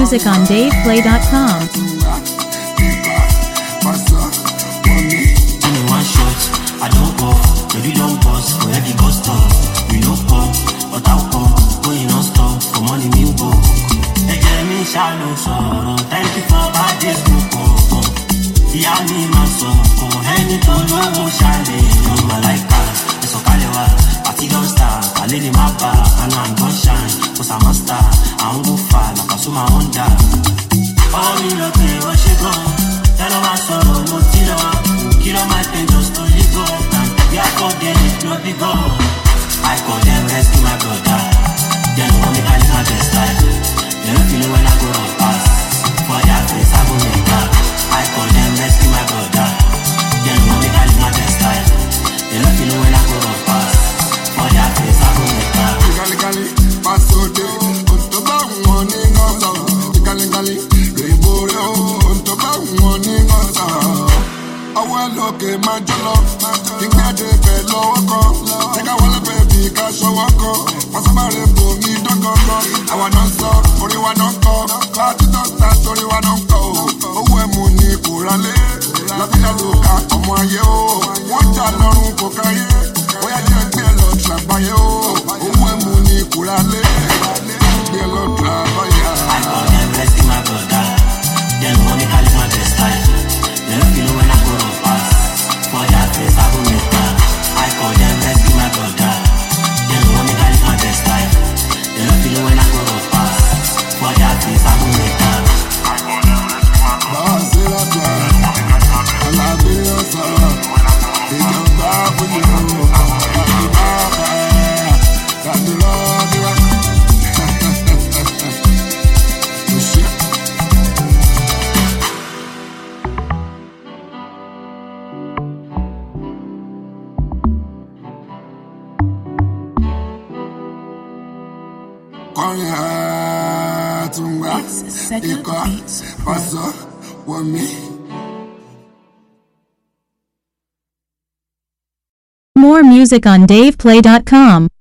music on DavePlay.com. I don't go, baby don't pause, for every bus stop. We no come, but I'll come, going non stop, for money me go. Me shallow sorrow, thank you for bad days to come. The animal song, any to know shale, you malaika, it's a kalewa, party don't start, I lay the mappa, and I'm gon' shine, cause I'm a star, I'm go far, like a suma Honda. Oh, me look at what she go, tell her my sorrow, no tiller. Kill all my pain just to live go. We are called them, no big go. I call them rescue my brother. They don't want me to live my best life. They don't feel it when I go on pass. For their face I go make up. I call them rescue my brother. They don't want me to live my best life. They don't feel it when I go on pass. For their face I go make up. Gali pass out there. Onto ba money no so. Gali rainbow onto ba money no so. Ọwọ́ lókè máa jọlọ, ìgbẹ́dẹ̀ bẹ̀ lọ́wọ́ kan, ṣẹ́ká wọlé bẹ̀bí ká ṣọwọ́ kan, pàṣípàrẹ̀ bò mí dọ́gọ́gọ́, àwa náà sọ, orí wa náà kọ́, láti dọ́ta torí wa náà kọ́, owó ẹ̀mú ni kò rálé, lábílẹ̀ ló ka ọmọ ayé o, wọ́n jà lọ́rùn kò káyé, bóyá jẹ́ gbé lọ ṣàgbáyé o, owó ẹ̀mú ni kò rálé, gbé lọ ṣàgbáyé. I call them rescue my brother, them want me to live my best life. They don't feel it when I go on pass. For their face I go make up. I call them rescue my brother. They don't want me to live my best life. They don't feel it when I go on pass. For their face I go make up. I call them rescue my brother. I love you so. They don't bow for you. Got the love you. More music on DavePlay.com.